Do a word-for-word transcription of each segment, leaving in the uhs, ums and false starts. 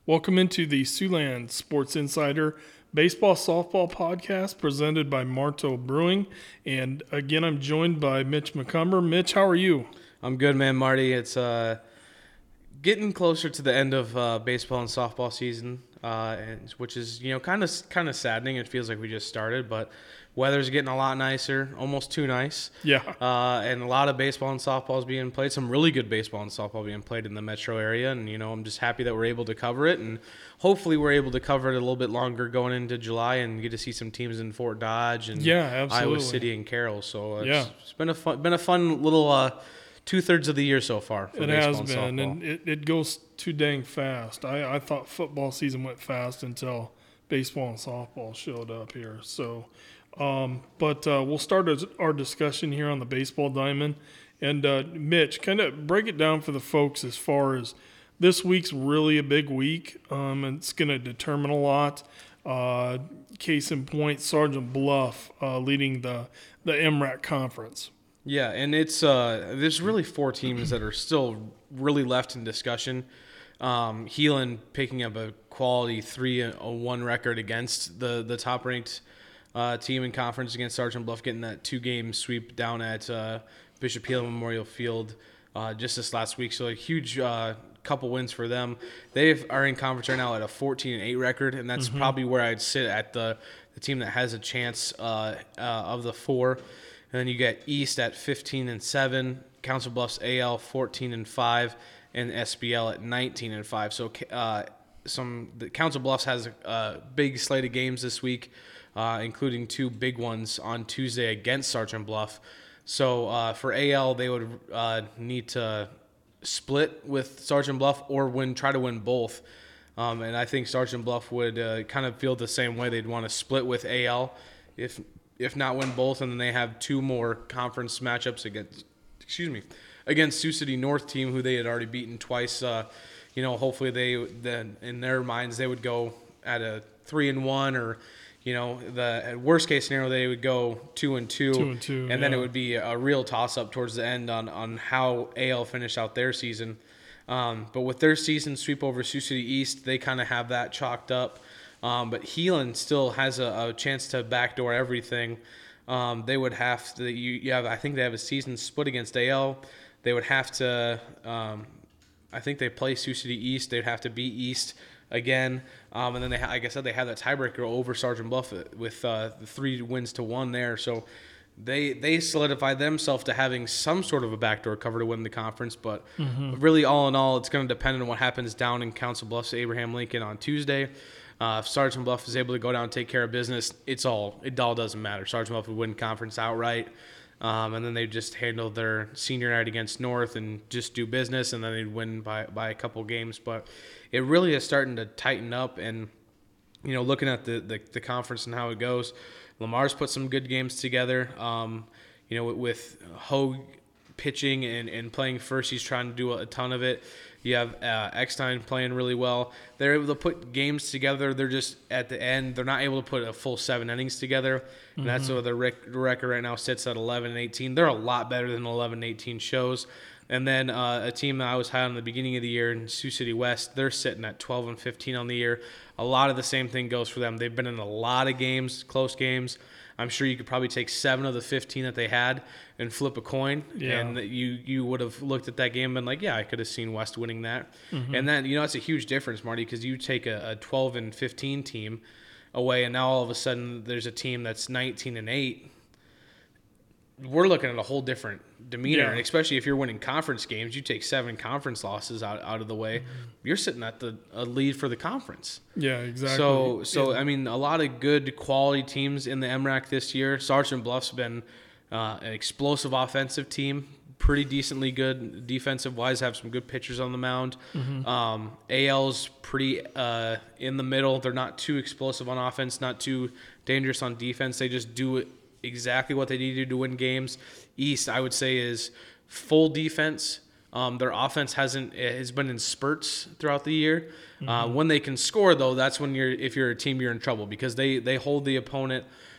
Welcome into the Siouxland Sports Insider Baseball Softball Podcast presented by Marteau Brewing. And again, I'm joined by Mitch McCumber. Mitch, how are you? I'm good, man, Marty. It's uh, getting closer to the end of uh, baseball and softball season, uh, and, which is, you know, kind of kind of saddening. It feels like we just started, but weather's getting a lot nicer, almost too nice. Yeah. Uh, and a lot of baseball and softball is being played. Some really good baseball and softball being played in the metro area. And, you know, I'm just happy that we're able to cover it. And hopefully we're able to cover it a little bit longer going into July and get to see some teams in Fort Dodge and Yeah, absolutely. Iowa City and Carroll. So it's, Yeah. it's been a fun, been a fun little uh, two-thirds of the year so far for It baseball has and been, softball. and it, it goes too dang fast. I, I thought football season went fast until baseball and softball showed up here. So, um, but uh, we'll start our discussion here on the baseball diamond. And uh, Mitch, kind of break it down for the folks as far as this week's really a big week. Um, and it's going to determine a lot. Uh, case in point, Sergeant Bluff uh, leading the, the M R A C conference. Yeah, and it's uh, there's really four teams that are still really left in discussion. Um, Heelan picking up a quality three and one record against the the top ranked uh, team in conference against Sergeant Bluff, getting that two game sweep down at uh, Bishop Heelan Memorial Field uh, just this last week. So a huge uh, couple wins for them. They are in conference right now at a fourteen and eight record, and that's mm-hmm. probably where I'd sit at the the team that has a chance uh, uh, of the four. And then you get East at fifteen and seven, Council Bluffs A L fourteen and five, and S B L at nineteen and five. So uh, some the Council Bluffs has a, a big slate of games this week, uh, including two big ones on Tuesday against Sergeant Bluff. So uh, for A L, they would uh, need to split with Sergeant Bluff or win, try to win both. Um, and I think Sergeant Bluff would uh, kind of feel the same way. They'd want to split with A L if. if not win both, and then they have two more conference matchups against, excuse me, against Sioux City North team, who they had already beaten twice. Uh, you know, hopefully they then in their minds they would go at a three and one, or you know, the worst case scenario they would go two and two, two and two, and yeah. then it would be a real toss up towards the end on on how A L finished out their season. Um, but with their season sweep over Sioux City East, they kind of have that chalked up. Um, but Heelan still has a, a chance to backdoor everything. Um, they would have to. You, you have. I think they have a season split against A L. They would have to. Um, I think they play Sioux City East. They'd have to beat East again, um, and then they, like I said, they have that tiebreaker over Sergeant Bluff with uh, the three wins to one there. So they they solidified themselves to having some sort of a backdoor cover to win the conference. But mm-hmm. really, all in all, it's going to depend on what happens down in Council Bluffs, Abraham Lincoln on Tuesday. Uh, if Sergeant Bluff is able to go down and take care of business, it's all it all doesn't matter. Sergeant Bluff would win conference outright, um, and then they just handle their senior night against North and just do business, and then they'd win by, by a couple games. But it really is starting to tighten up, and you know, looking at the, the, the conference and how it goes, Lamar's put some good games together. Um, you know, with Hogue pitching and, and playing first, he's trying to do a, a ton of it. You have uh, Eckstein playing really well. They're able to put games together. They're just at the end. They're not able to put a full seven innings together. And mm-hmm. that's where the rec- record right now sits at eleven and eighteen. They're a lot better than eleven and eighteen shows. And then uh, a team that I was high on the beginning of the year in Sioux City West, they're sitting at twelve and fifteen on the year. A lot of the same thing goes for them. They've been in a lot of games, close games. I'm sure you could probably take seven of the fifteen that they had and flip a coin, yeah. and you you would have looked at that game and been like, yeah, I could have seen West winning that. Mm-hmm. And then, you know, it's a huge difference, Marty, because you take a, a twelve and fifteen team away, and now all of a sudden there's a team that's nineteen and eight. We're looking at a whole different demeanor, yeah. and especially if you're winning conference games, you take seven conference losses out, out of the way, mm-hmm. you're sitting at the a lead for the conference. Yeah, exactly. So, so yeah. I mean, a lot of good quality teams in the M R A C this year. Sergeant Bluff's been uh, an explosive offensive team, pretty decently good defensive-wise, have some good pitchers on the mound. Mm-hmm. Um, A L's pretty uh, in the middle. They're not too explosive on offense, not too dangerous on defense. They just do it exactly what they need to do to win games. East, I would say, is full defense. Um, their offense hasn't has been in spurts throughout the year. Mm-hmm. Uh, when they can score, though, that's when you're if you're a team, you're in trouble because they they hold the opponent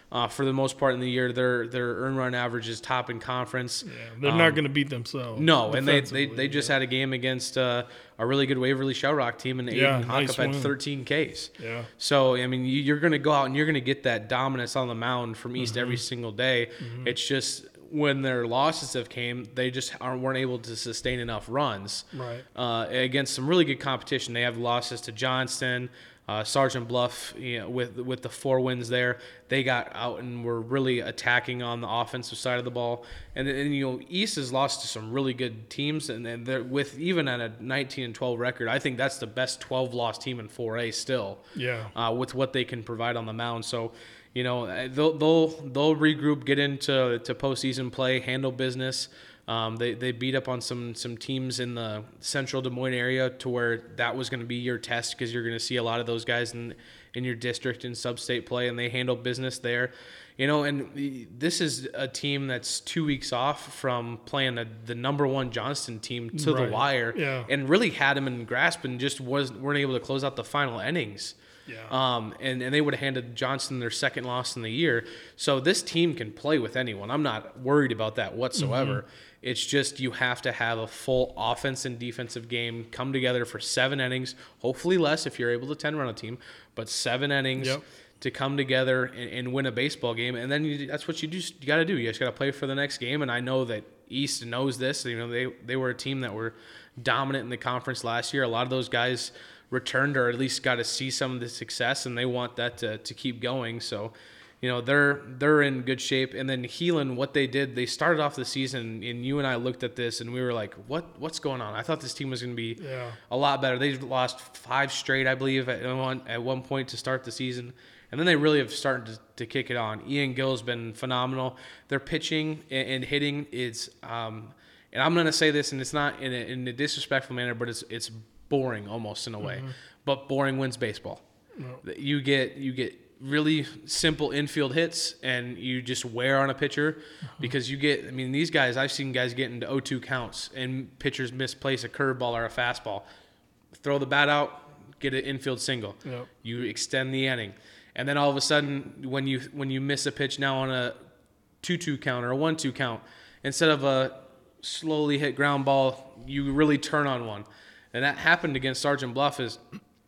Uh, for the most part in the year, their their earn run average is top in conference. Yeah, they're um, not going to beat themselves. No, and they they, they just yeah. had a game against uh, a really good Waverly Shell Rock team, and yeah, Aiden nice Hockup had win. thirteen Ks. Yeah. So I mean, you're going to go out and you're going to get that dominance on the mound from East mm-hmm. every single day. Mm-hmm. It's just when their losses have came, they just aren't weren't able to sustain enough runs. Right. Uh, against some really good competition. They have losses to Johnston. Uh, Sergeant Bluff, you know, with with the four wins there, they got out and were really attacking on the offensive side of the ball. And, and you know, East has lost to some really good teams, and, and they're with even at a nineteen and twelve record, I think that's the best twelve loss team in four A still. Yeah. Uh, with what they can provide on the mound, so you know they'll they'll they'll regroup, get into to postseason play, handle business. Um, they they beat up on some some teams in the central Des Moines area to where that was going to be your test because you're going to see a lot of those guys in in your district in sub-state play, and they handle business there. You know, and this is a team that's two weeks off from playing a, the number one Johnston team to right. the wire, yeah. and really had them in grasp and just was weren't able to close out the final innings. Yeah. Um, and, and they would have handed Johnston their second loss in the year. So this team can play with anyone. I'm not worried about that whatsoever. Mm-hmm. It's just you have to have a full offense and defensive game come together for seven innings, hopefully less if you're able to ten-run a team, but seven innings yep. to come together and, and win a baseball game. And then you, that's what you, do, you got to do. You just got to play for the next game. And I know that East knows this. You know, they, they were a team that were dominant in the conference last year. A lot of those guys returned or at least got to see some of the success, and they want that to, to keep going. So, you know, they're they're in good shape. And then Heelan, what they did, they started off the season, and you and I looked at this, and we were like, what what's going on? I thought this team was going to be yeah. a lot better. They lost five straight, I believe, at one, at one point to start the season. And then they really have started to, to kick it on. Ian Gill's been phenomenal. Their pitching and, and hitting is um, – and I'm going to say this, and it's not in a, in a disrespectful manner, but it's it's boring almost in a way. Mm-hmm. But boring wins baseball. No. You get you get really simple infield hits, and you just wear on a pitcher mm-hmm. because you get – I mean, these guys – I've seen guys get into oh two counts, and pitchers misplace a curveball or a fastball. Throw the bat out, get an infield single. Yep. You extend the inning. And then all of a sudden, when you when you miss a pitch now on a two two count or a one two count, instead of a slowly hit ground ball, you really turn on one. And that happened against Sergeant Bluff as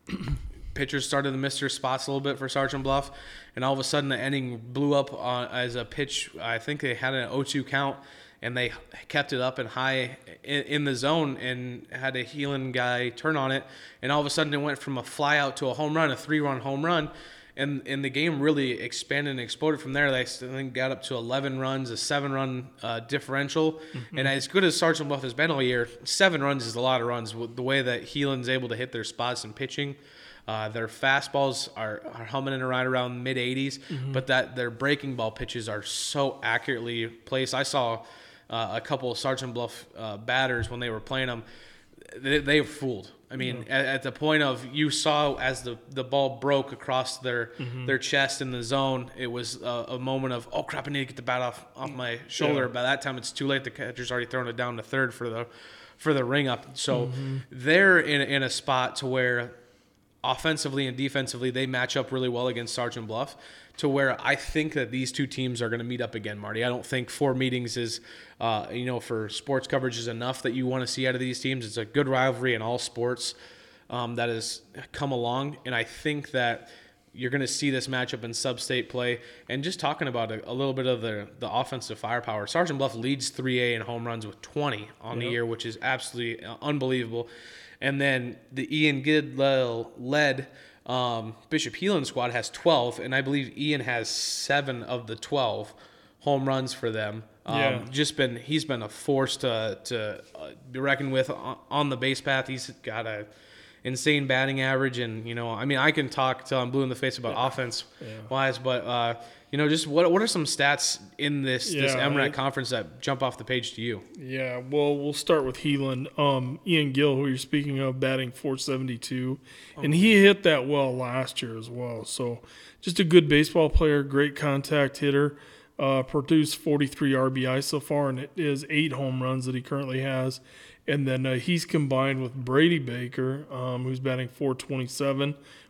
pitchers started to miss their spots a little bit for Sergeant Bluff, and all of a sudden the inning blew up on, as a pitch. I think they had an oh two count, and they kept it up and high in, in the zone and had a Heelan guy turn on it, and all of a sudden it went from a fly out to a home run, a three-run home run. And, and the game really expanded and exploded from there. They I think got up to eleven runs, a seven-run uh, differential. Mm-hmm. And as good as Sergeant Bluff has been all year, seven runs is a lot of runs. With the way that Heelan's able to hit their spots in pitching, uh, their fastballs are, are humming in right around mid eighties, mm-hmm. but that their breaking ball pitches are so accurately placed. I saw uh, a couple of Sergeant Bluff uh, batters when they were playing them. They, they were fooled. I mean, yeah. at, at the point of you saw as the, the ball broke across their mm-hmm. their chest in the zone, it was a, a moment of, oh, crap, I need to get the bat off, off my shoulder. Yeah. By that time, it's too late. The catcher's already thrown it down to third for the for the ring up. So mm-hmm. they're in, in a spot to where offensively and defensively they match up really well against Sergeant Bluff, to where I think that these two teams are going to meet up again, Marty. I don't think four meetings is, uh, you know, for sports coverage is enough that you want to see out of these teams. It's a good rivalry in all sports um, that has come along, and I think that you're going to see this matchup in sub-state play. And just talking about a, a little bit of the, the offensive firepower, Sergeant Bluff leads three A in home runs with twenty on yep. the year, which is absolutely unbelievable. And then the Ian Gill led um, Bishop Heelan squad has twelve, and I believe Ian has seven of the twelve home runs for them. Um, yeah. Just been he's been a force to to uh, be reckoned with on, on the base path. He's got a insane batting average, and you know, I mean, I can talk till I'm blue in the face about yeah. offense yeah. wise, but uh, you know, just what what are some stats in this yeah, this M R A C conference that jump off the page to you? Yeah, well, we'll start with Heelan. Um, Ian Gill, who you're speaking of, batting four seventy-two, oh. and he hit that well last year as well. So, just a good baseball player, great contact hitter. Uh, produced forty-three R B I so far, and it is eight home runs that he currently has. And then uh, he's combined with Brady Baker, um, who's batting four twenty-seven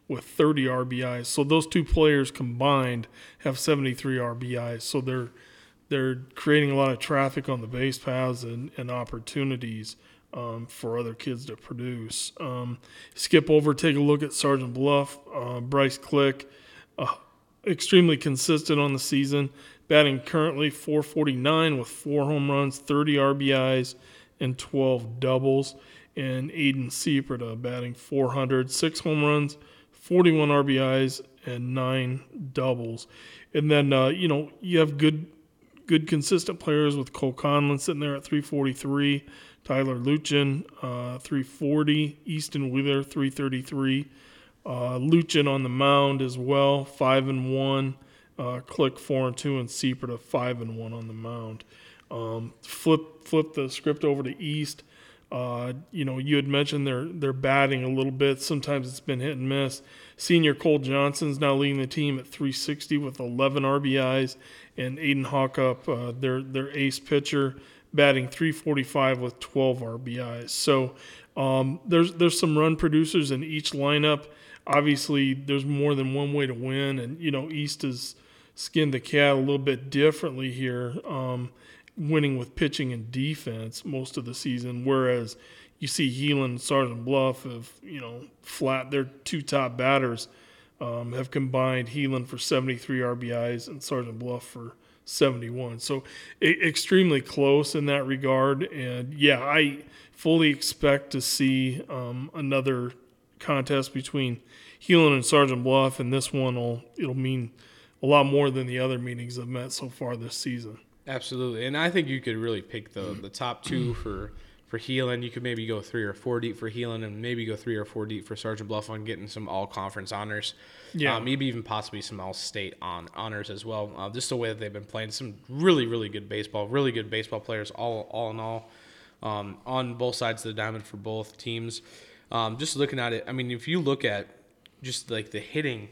with thirty R B Is. So those two players combined have seventy-three R B Is. So they're they're creating a lot of traffic on the base paths and, and opportunities um, for other kids to produce. Um, skip over, take a look at Sergeant Bluff. Uh, Bryce Click, uh, extremely consistent on the season, batting currently four forty-nine with four home runs, thirty R B Is, and twelve doubles. And Aiden Sieperta batting four hundred, six home runs, forty-one R B Is, and nine doubles. And then, uh, you know, you have good good consistent players with Cole Conlon sitting there at three forty-three, Tyler Luchin, uh, three forty, Easton Wheeler, three thirty-three, uh, Luchin on the mound as well, five and one, uh, Click four and two, and Sieperta five and one on the mound. Um, flip flip the script over to East. Uh, you know, you had mentioned they're they're batting a little bit. Sometimes it's been hit and miss. Senior Cole Johnson's now leading the team at three sixty with eleven R B Is, and Aiden Hawkup, uh, their their ace pitcher, batting three forty-five with twelve R B Is. So um, there's there's some run producers in each lineup. Obviously, there's more than one way to win, and you know East has skinned the cat a little bit differently here. Um, winning with pitching and defense most of the season, whereas you see Heelan and Sergeant Bluff have, you know, flat, their two top batters um, have combined Heelan for seventy-three R B Is and Sergeant Bluff for seventy-one. So e- extremely close in that regard. And, yeah, I fully expect to see um, another contest between Heelan and Sergeant Bluff, and this one will it'll mean a lot more than the other meetings I've met so far this season. Absolutely, and I think you could really pick the the top two for for Heelan. You could maybe go three or four deep for Heelan, and maybe go three or four deep for Sergeant Bluff on getting some all conference honors. Yeah, um, maybe even possibly some all state on honors as well. Uh, just the way that they've been playing, some really really good baseball, really good baseball players. All all in all, um, on both sides of the diamond for both teams. Um, just looking at it, I mean, if you look at just like the hitting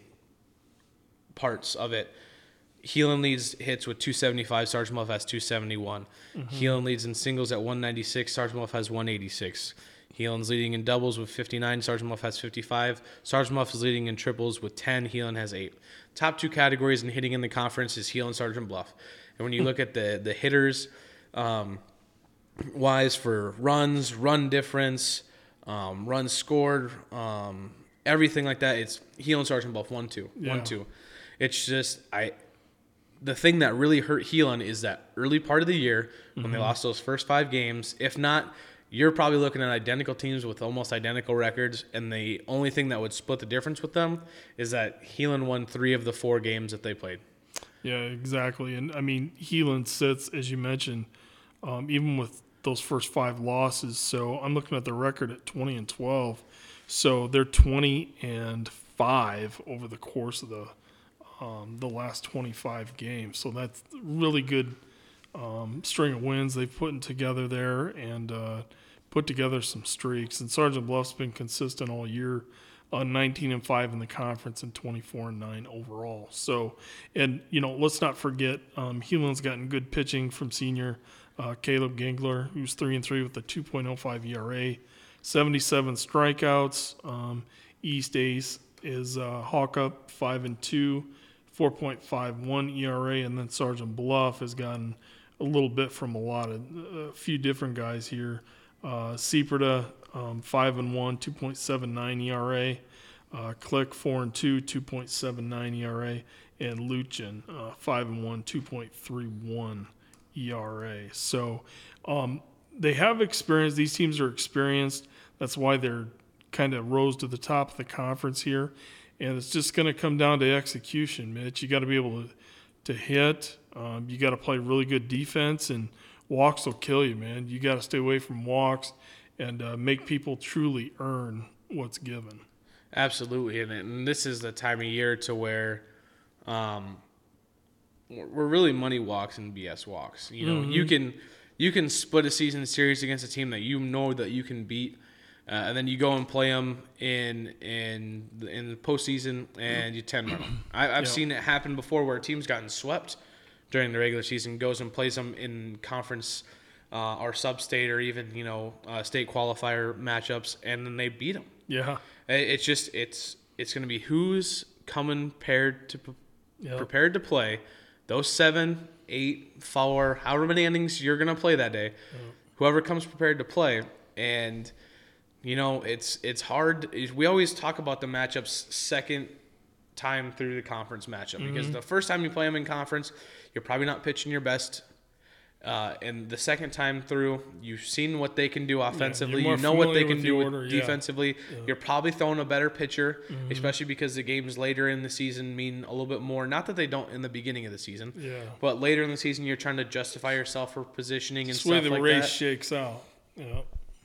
parts of it. Heelan leads hits with two seventy-five. Sergeant Bluff has two seventy-one. Mm-hmm. Heelan leads in singles at one ninety-six. Sergeant Bluff has one eighty-six. Heelan's leading in doubles with fifty-nine. Sergeant Bluff has fifty-five. Sergeant Bluff is leading in triples with ten. Heelan has eight. Top two categories in hitting in the conference is Heelan and Sergeant Bluff. And when you look at the the hitters, um, wise for runs, run difference, um, runs scored, um, everything like that, it's Heelan and Sergeant Bluff one two, yeah. one two. It's just I. The thing that really hurt Heelan is that early part of the year when mm-hmm. they lost those first five games. If not, you're probably looking at identical teams with almost identical records, and the only thing that would split the difference with them is that Heelan won three of the four games that they played. Yeah, exactly. And, I mean, Heelan sits, as you mentioned, um, even with those first five losses. So I'm looking at the record at twenty and twelve. So they're twenty and five over the course of the Um, the last twenty-five games. So that's really good um, string of wins they've put together there and uh, put together some streaks. And Sergeant Bluff's been consistent all year, uh, nineteen and five in the conference and twenty-four and nine overall. So, and, you know, let's not forget um, Heelan's gotten good pitching from senior uh, Caleb Gingler, who's three and three with a two point oh five E R A, seventy-seven strikeouts. Um, East Ace is uh, Hawkup, five and two. four point five one E R A, and then Sergeant Bluff has gotten a little bit from a lot of a few different guys here. Uh, Sieperta, um, five and one, two point seven nine E R A. Uh, Click four and two, two point seven nine E R A, and Luchin uh, five and one, two point three one E R A. So um, they have experience. These teams are experienced. That's why they're kind of rose to the top of the conference here. And it's just going to come down to execution, Mitch. You got to be able to, to hit. Um, you got to play really good defense, and walks will kill you, man. You got to stay away from walks and uh, make people truly earn what's given. Absolutely, and, and this is the time of year to where um, we're really money walks and B S walks. You know, mm-hmm. you can you can split a season series against a team that you know that you can beat. Uh, and then you go and play them in in in the postseason, and you ten run them. I, I've yeah. seen it happen before where a team's gotten swept during the regular season, goes and plays them in conference uh, or sub-state or even you know uh, state qualifier matchups, and then they beat them. Yeah, it's just it's it's going to be who's coming paired to Yep. prepared to play those seven, eight, four, however many innings you're going to play that day. Yep. Whoever comes prepared to play. And, you know, it's it's hard. We always talk about the matchups second time through the conference matchup mm-hmm. because the first time you play them in conference, you're probably not pitching your best. Uh, and the second time through, you've seen what they can do offensively. Yeah, you know what they can do order, with defensively. Yeah. Yeah. You're probably throwing a better pitcher, mm-hmm. especially because the games later in the season mean a little bit more. Not that they don't in the beginning of the season, yeah. but later in the season, you're trying to justify yourself for positioning and That's stuff like that. the way the race shakes out. Yeah.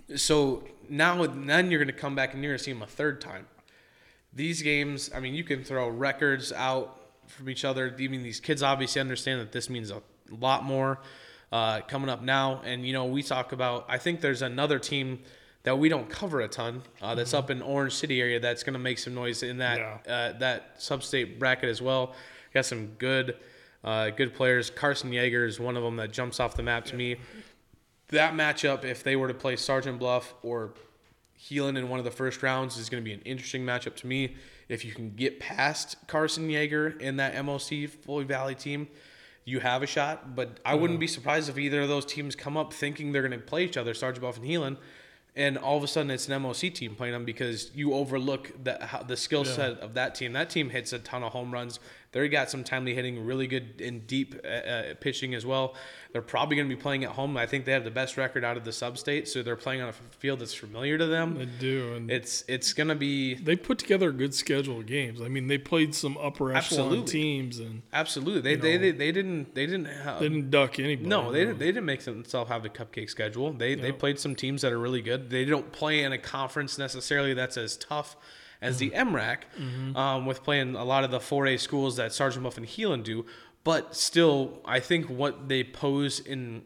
So now, then you're going to come back and you're going to see them a third time. These games, I mean, you can throw records out from each other. I mean, these kids obviously understand that this means a lot more. Uh, coming up now, and you know we talk about. I think there's another team that we don't cover a ton uh, that's mm-hmm. up in Orange City area that's going to make some noise in that yeah. uh, that sub-state bracket as well. Got some good uh, good players. Carson Yeager is one of them that jumps off the map to yeah. me. That matchup, if they were to play Sergeant Bluff or Heelan in one of the first rounds, is going to be an interesting matchup to me. If you can get past Carson Yeager in that M O C Foley Valley team, you have a shot, but I wouldn't be surprised if either of those teams come up thinking they're going to play each other, Sergeant Bluff and Heelan, and all of a sudden it's an M O C team playing them because you overlook the the skill yeah. set of that team. That team hits a ton of home runs. They got some timely hitting, really good and deep uh, pitching as well. They're probably going to be playing at home. I think they have the best record out of the sub-state, so they're playing on a field that's familiar to them. They do. And it's it's going to be... They put together a good schedule of games. I mean, they played some upper echelon Absolutely. teams. and Absolutely. They they, they they didn't they didn't have, they didn't duck anybody. No, they, they didn't make themselves have a cupcake schedule. They yep. they played some teams that are really good. They don't play in a conference necessarily that's as tough as the M R A C, mm-hmm. um, with playing a lot of the four A schools that Sergeant Bluff and Heelan do. But still, I think what they pose in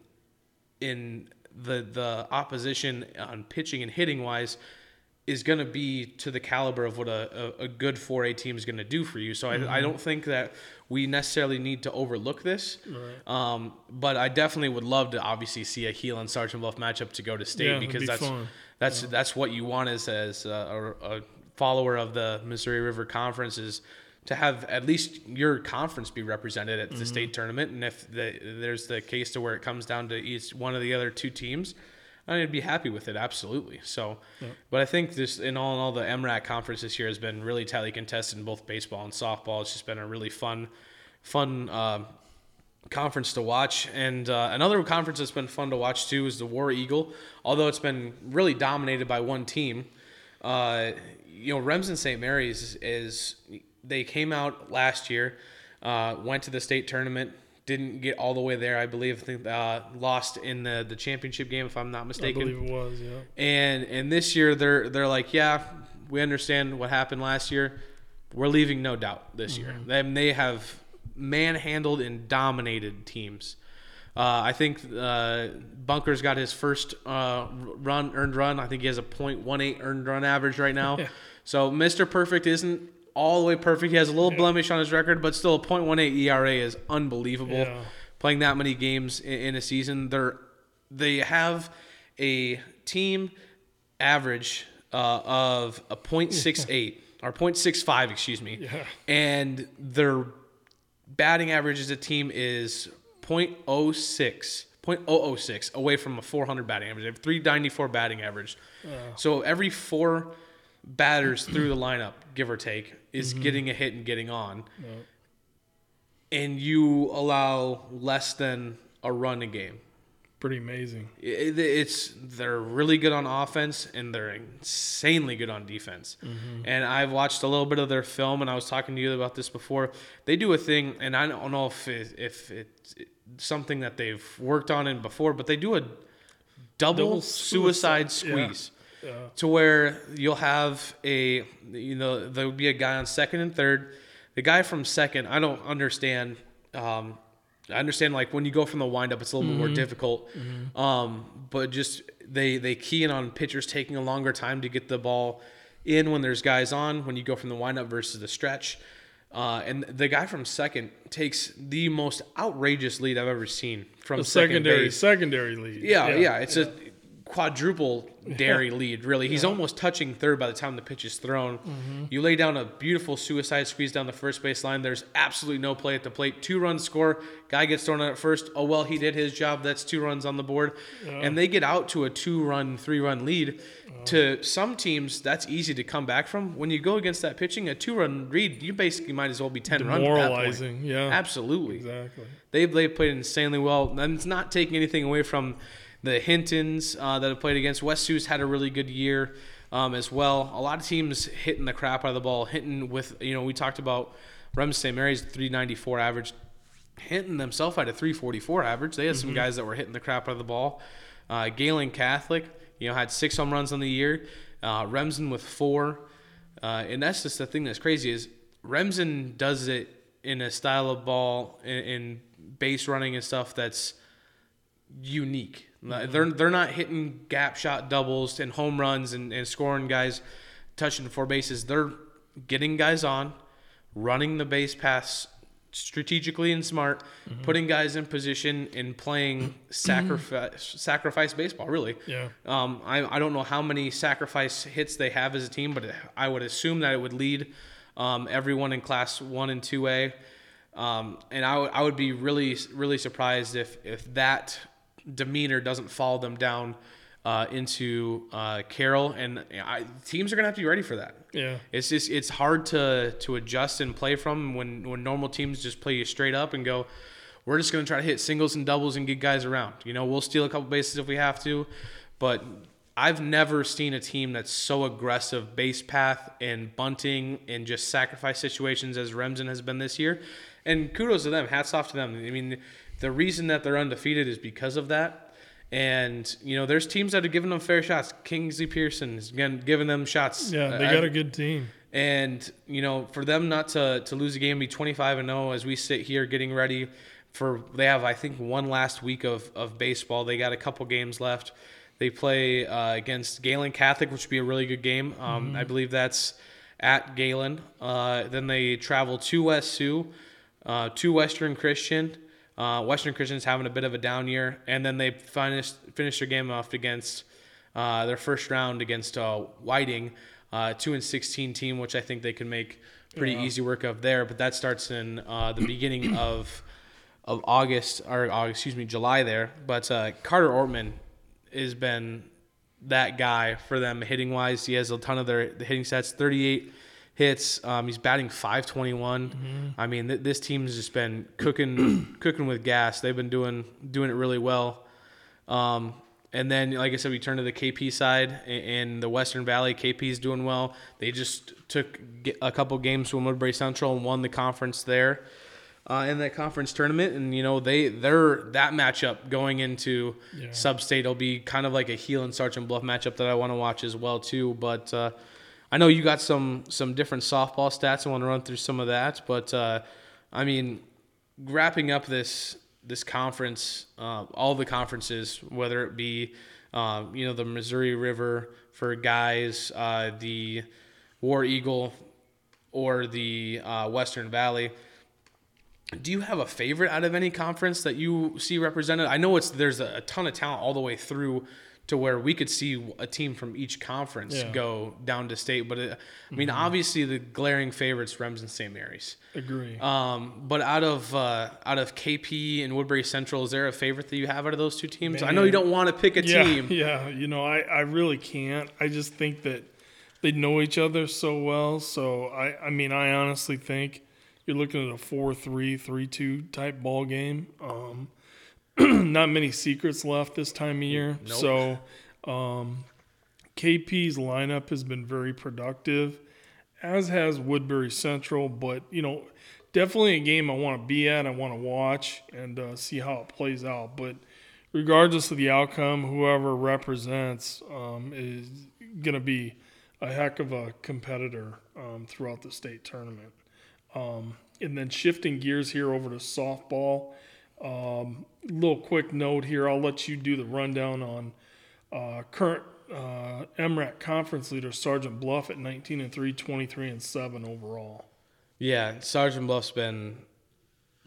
in the the opposition on pitching and hitting wise is going to be to the caliber of what a, a, a good four A team is going to do for you. So mm-hmm. I, I don't think that we necessarily need to overlook this. Right. Um, but I definitely would love to obviously see a Heelan Sergeant Bluff matchup to go to state yeah, because be that's fun. that's yeah. that's what you want as as a, a follower of the Missouri River Conference is to have at least your conference be represented at the mm-hmm. state tournament. And if the, there's the case to where it comes down to each one of the other two teams, I'd be happy with it. Absolutely. So, yeah. but I think this, in all in all, the M R A C conference this year has been really tightly contested in both baseball and softball. It's just been a really fun, fun, uh, conference to watch. And uh, another conference that's been fun to watch too is the War Eagle. Although it's been really dominated by one team, uh, you know, Remsen Saint Mary's is, is they came out last year, uh, went to the state tournament, didn't get all the way there. I believe, I think, uh, lost in the, the championship game, if I'm not mistaken. I believe it was, yeah. And and this year they're they're like, yeah, we understand what happened last year. We're leaving no doubt this mm-hmm. year. They they have manhandled and dominated teams. Uh, I think uh, Bunker's got his first uh, run earned run. I think he has a point one eight earned run average right now. Yeah. So Mister Perfect isn't all the way perfect. He has a little yeah. blemish on his record, but still a point one eight E R A is unbelievable. Yeah. Playing that many games in, in a season, they're they have a team average uh, of a point six eight or point six five, excuse me, yeah. and their batting average as a team is point oh six, point oh oh six away from a four hundred batting average. They have three ninety-four batting average. Uh. So every four batters through the lineup, give or take, is mm-hmm. getting a hit and getting on. No. And you allow less than a run a game. Pretty amazing. It, it's they're really good on offense and they're insanely good on defense. Mm-hmm. And I've watched a little bit of their film, and I was talking to you about this before. They do a thing, and I don't know if it, if it's something that they've worked on in before, but they do a double, double suicide, suicide squeeze. Yeah. Yeah. To where you'll have a, you know, there will be a guy on second and third. The guy from second, I don't understand. Um, I understand, like, when you go from the windup, it's a little mm-hmm. bit more difficult. Mm-hmm. Um, but just they they key in on pitchers taking a longer time to get the ball in when there's guys on, when you go from the windup versus the stretch. Uh, and the guy from second takes the most outrageous lead I've ever seen from a second secondary base. secondary lead. Yeah, yeah. yeah it's yeah. a quadruple dairy Yeah. lead, really. He's Yeah. almost touching third by the time the pitch is thrown. Mm-hmm. You lay down a beautiful suicide squeeze down the first base line. There's absolutely no play at the plate. Two runs score. Guy gets thrown out at first. Oh, well, he did his job. That's two runs on the board. Yeah. And they get out to a two-run, three-run lead. To some teams, that's easy to come back from. When you go against that pitching, a two-run lead, you basically might as well be ten runs at that point. Demoralizing, yeah. Absolutely. Exactly. They they played insanely well, and it's not taking anything away from the Hintons uh, that have played against. West Sioux's had a really good year um, as well. A lot of teams hitting the crap out of the ball. Hinton with, you know, we talked about Rems Saint Mary's three ninety-four average. Hinton themselves had a three forty-four average. They had some Mm-hmm. guys that were hitting the crap out of the ball. Uh, Galen Catholic, you know, had six home runs on the year. Uh, Remsen with four. Uh, and that's just the thing that's crazy is Remsen does it in a style of ball in, in base running and stuff that's unique. Mm-hmm. They're they're not hitting gap shot doubles and home runs and, and scoring guys touching four bases. They're getting guys on, running the base pass strategically and smart, mm-hmm. putting guys in position and playing sacrifice sacrifice baseball, really. Yeah. Um, I, I don't know how many sacrifice hits they have as a team, but I would assume that it would lead um, everyone in Class one and two A. Um, and I, w- I would be really, really surprised if, if that demeanor doesn't follow them down uh, into uh, Carroll. And I, teams are going to have to be ready for that. Yeah. It's just it's hard to to adjust and play from when, when normal teams just play you straight up and go, we're just going to try to hit singles and doubles and get guys around. You know, we'll steal a couple bases if we have to, but I've never seen a team that's so aggressive base path and bunting and just sacrifice situations as Remsen has been this year. And kudos to them. Hats off to them. I mean, the reason that they're undefeated is because of that. And, you know, there's teams that have given them fair shots. Kingsley Pearson has again given them shots. Yeah, they got a good team. And, you know, for them not to, to lose a game, be twenty-five and oh as we sit here getting ready for, they have, I think, one last week of, of baseball. They got a couple games left. They play uh, against Galen Catholic, which would be a really good game. Um, mm-hmm. I believe that's at Galen. Uh, then they travel to West Sioux, uh, to Western Christian. Uh, Western Christian's having a bit of a down year, and then they finished finished their game off against uh, their first round against uh, Whiting, uh, two and sixteen team, which I think they can make pretty yeah. easy work of there. But that starts in uh, the beginning of of August or uh, excuse me July there. But uh, Carter Ortman has been that guy for them hitting wise. He has a ton of their the hitting stats, thirty-eight hits. Um, he's batting five twenty-one. Mm-hmm. I mean, th- this team's just been cooking, cooking with gas. They've been doing doing it really well. Um, and then, like I said, we turn to the K P side in, in the Western Valley. K P's doing well. They just took a couple games from Woodbury Central and won the conference there uh, in that conference tournament. And you know, they they're that matchup going into yeah. Sub-State will be kind of like a Heel and Sergeant Bluff matchup that I want to watch as well too. But uh, I know you got some some different softball stats. I want to run through some of that, but uh, I mean, wrapping up this this conference, uh, all the conferences, whether it be uh, you know the Missouri River for guys, uh, the War Eagle, or the uh, Western Valley. Do you have a favorite out of any conference that you see represented? I know it's there's a, a ton of talent all the way through to where we could see a team from each conference yeah. go down to state. But, it, I mean, mm-hmm. obviously the glaring favorites, Rems and Saint Mary's. Agree. Um, but out of uh, out of K P and Woodbury Central, is there a favorite that you have out of those two teams? Man. I know you don't want to pick a yeah, team. Yeah, you know, I, I really can't. I just think that they know each other so well. So, I, I mean, I honestly think you're looking at a four three, three two type ball game. Um Not many secrets left this time of year. Nope. So um, K P's lineup has been very productive, as has Woodbury Central. But, you know, definitely a game I want to be at, I want to watch and uh, see how it plays out. But regardless of the outcome, whoever represents um, is going to be a heck of a competitor um, throughout the state tournament. Um, and then shifting gears here over to softball. Um, little quick note here. I'll let you do the rundown on uh, current uh, M R A C conference leader Sergeant Bluff at nineteen and three, twenty-three and seven overall. Yeah, Sergeant Bluff's been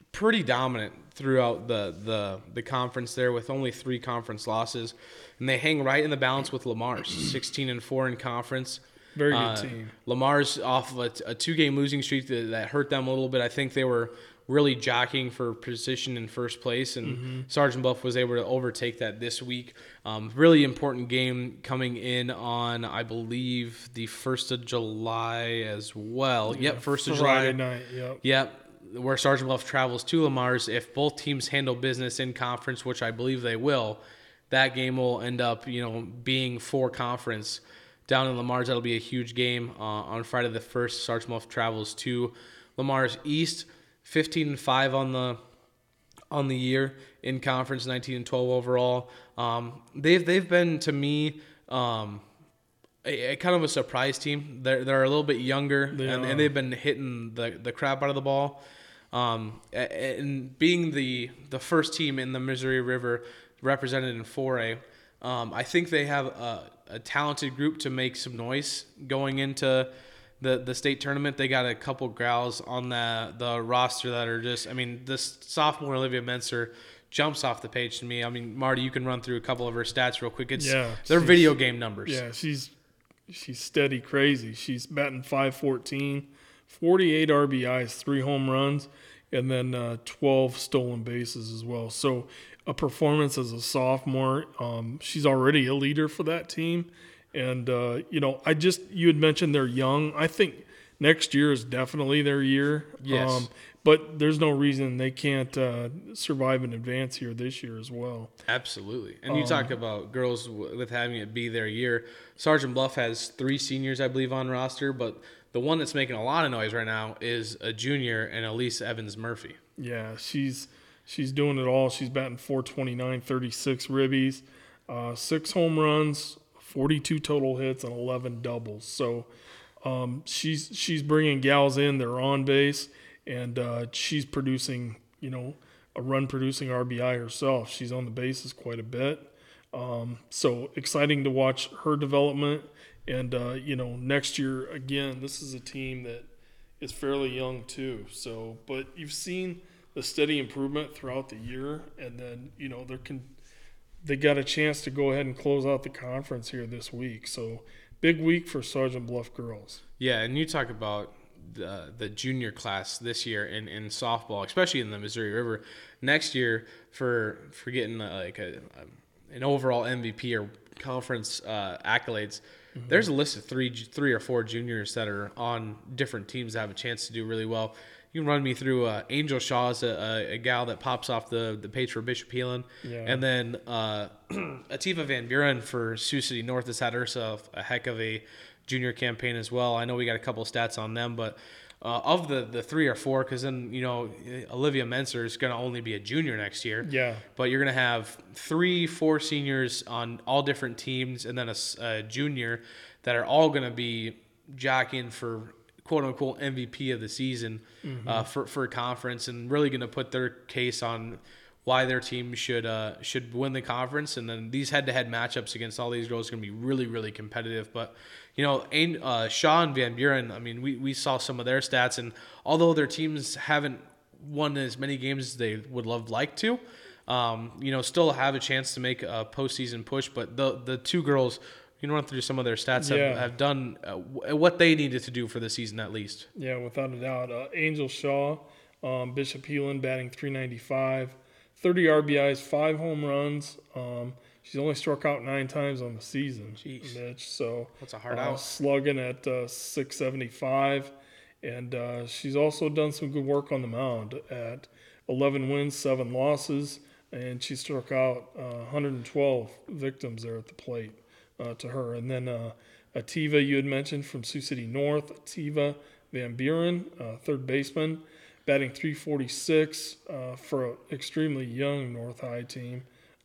pretty dominant throughout the, the the conference there with only three conference losses, and they hang right in the balance with Lamar's sixteen and four in conference. Very good uh, team. Lamar's off of a, a two-game losing streak that, that hurt them a little bit. I think they were really jockeying for position in first place, and mm-hmm. Sergeant Bluff was able to overtake that this week. Um, really important game coming in on, I believe, the first of July as well. Yeah, yep, first of Friday July. night, yep. Yep. Where Sergeant Bluff travels to Lamar's. If both teams handle business in conference, which I believe they will, that game will end up, you know, being for conference down in Lamar's. That'll be a huge game uh, on Friday the first. Sergeant Bluff travels to Lamar's East, fifteen and five on the on the year in conference, nineteen and twelve overall. Um, they've they've been to me. Um, A, a kind of a surprise team. They're they're a little bit younger, They and, and they've been hitting the, the crap out of the ball. Um, and being the the first team in the Missouri River represented in four A, um, I think they have a, a talented group to make some noise going into the, the state tournament. They got a couple gals on the the roster that are just. I mean, this sophomore Olivia Menser jumps off the page to me. I mean, Marty, you can run through a couple of her stats real quick. It's yeah, they're video game numbers. Yeah, she's. She's steady crazy. She's batting five fourteen, forty-eight R B Is, three home runs, and then uh, twelve stolen bases as well. So a performance as a sophomore. Um, she's already a leader for that team. And, uh, you know, I just – you had mentioned they're young. I think next year is definitely their year. Yes. Um, but there's no reason they can't uh, survive and advance here this year as well. Absolutely. And you Um, talk about girls w- with having it be their year. Sergeant Bluff has three seniors, I believe, on roster, but the one that's making a lot of noise right now is a junior, and Elise Evans-Murphy. Yeah, she's she's doing it all. She's batting four twenty-nine, thirty-six ribbies, uh, six home runs, forty-two total hits, and eleven doubles. So um, she's she's bringing gals in. They're on base, and uh, she's producing, you know, a run-producing R B I herself. She's on the bases quite a bit. Um, so exciting to watch her development. And, uh, you know, next year, again, this is a team that is fairly young too. So, but you've seen the steady improvement throughout the year. And then, you know, they're con- they got a chance to go ahead and close out the conference here this week. So big week for Sergeant Bluff girls. Yeah, and you talk about the the junior class this year in, in softball, especially in the Missouri River. Next year, for for getting uh, like a, a an overall M V P or conference uh, accolades, mm-hmm. there's a list of three three or four juniors that are on different teams that have a chance to do really well. You can run me through uh, Angel Shaw is a, a, a gal that pops off the, the page for Bishop Heelan. Yeah. And then uh, Ativa Van Buren for Sioux City North has had herself a heck of a junior campaign as well. I know we got a couple stats on them, but uh, of the, the three or four, because then, you know, Olivia Menser is going to only be a junior next year. Yeah. But you're going to have three, four seniors on all different teams, and then a, a junior that are all going to be jockeying for quote-unquote M V P of the season mm-hmm. uh, for, for a conference, and really going to put their case on why their team should uh, should win the conference. And then these head-to-head matchups against all these girls are going to be really, really competitive. But, you know, uh, Shaw and Van Buren, I mean, we, we saw some of their stats, and although their teams haven't won as many games as they would love like to, um, you know, still have a chance to make a postseason push. But the the two girls, you can run through some of their stats, yeah. have, have done uh, what they needed to do for the season at least. Yeah, without a doubt. Uh, Angel Shaw, um, Bishop Heelan batting three ninety-five, thirty R B Is, five home runs. Um, she's only struck out nine times on the season, Jeez. Mitch. So that's a hard uh, out. Slugging at uh, six seventy-five, and uh, she's also done some good work on the mound at eleven wins, seven losses, and she struck out uh, one hundred twelve victims there at the plate. Uh, to her. And then uh, Ativa, you had mentioned, from Sioux City North. Ativa Van Buren, uh, third baseman, batting three forty-six uh, for an extremely young North High team.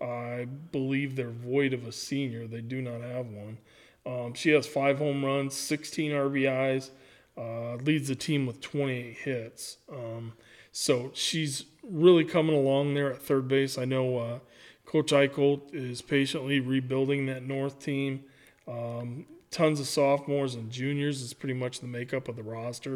I believe they're void of a senior. They do not have one. Um, she has five home runs, sixteen R B Is, uh, leads the team with twenty-eight hits. Um, so she's really coming along there at third base. I know uh, Coach Eichel is patiently rebuilding that North team. Um, tons of sophomores and juniors is pretty much the makeup of the roster.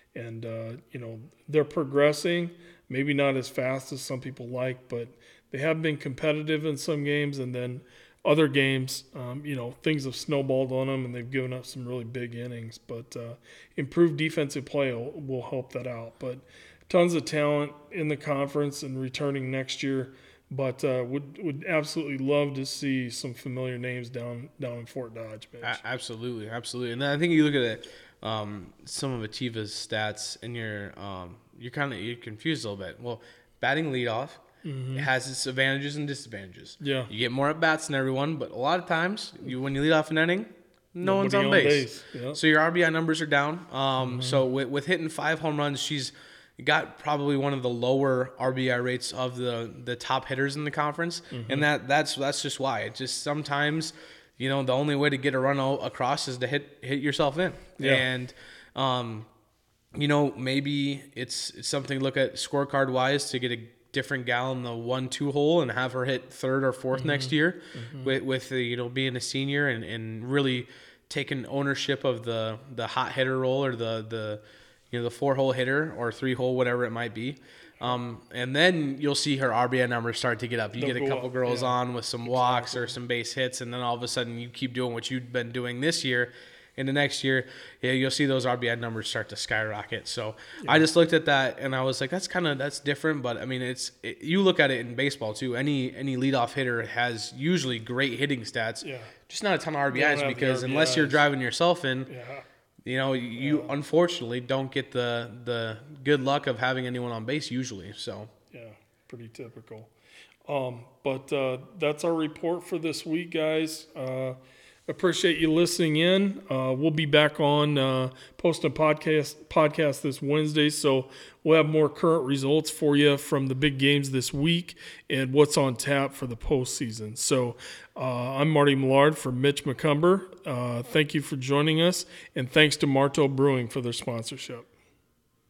and uh, you know they're progressing. Maybe not as fast as some people like, but they have been competitive in some games, and then other games, um, you know, things have snowballed on them, and they've given up some really big innings. But uh, improved defensive play will, will help that out. But tons of talent in the conference and returning next year. But uh, would would absolutely love to see some familiar names down down in Fort Dodge, Mitch. A- absolutely, absolutely. And then I think you look at it, um, some of Ativa's stats, and you're um, you're kind of you're confused a little bit. Well, batting leadoff. Mm-hmm. It has its advantages and disadvantages. Yeah. You get more at bats than everyone, but a lot of times, you when you lead off an inning, no Nobody one's on, on base. base. Yep. So your R B I numbers are down. Um, mm-hmm. So with, with hitting five home runs, she's got probably one of the lower R B I rates of the, the top hitters in the conference, mm-hmm. and that that's that's just why. It just sometimes, you know, the only way to get a run across is to hit hit yourself in. Yeah. And um, you know, maybe it's, it's something to look at scorecard wise to get a different gal in the one two hole and have her hit third or fourth mm-hmm. next year mm-hmm. with, with the, you know, being a senior and, and really taking ownership of the, the hot hitter role or the, the, you know, the four hole hitter or three hole, whatever it might be. Um, and then you'll see her R B I numbers start to get up. You They'll get a couple up, girls yeah. on with some walks exactly. or some base hits. And then all of a sudden you keep doing what you've been doing this year. In the next year, yeah, you'll see those R B I numbers start to skyrocket. So yeah. I just looked at that and I was like, that's kind of that's different. But I mean, it's it, you look at it in baseball too. Any any leadoff hitter has usually great hitting stats, yeah. just not a ton of R B Is because R B Is. Unless you're driving yourself in, yeah. you know, you yeah. unfortunately don't get the the good luck of having anyone on base usually. So yeah, pretty typical. Um, but uh, that's our report for this week, guys. Uh, Appreciate you listening in. Uh, we'll be back on uh, posting a podcast podcast this Wednesday, so we'll have more current results for you from the big games this week and what's on tap for the postseason. So uh, I'm Marty Millard for Mitch McCumber. Uh, thank you for joining us, and thanks to Marteau Brewing for their sponsorship.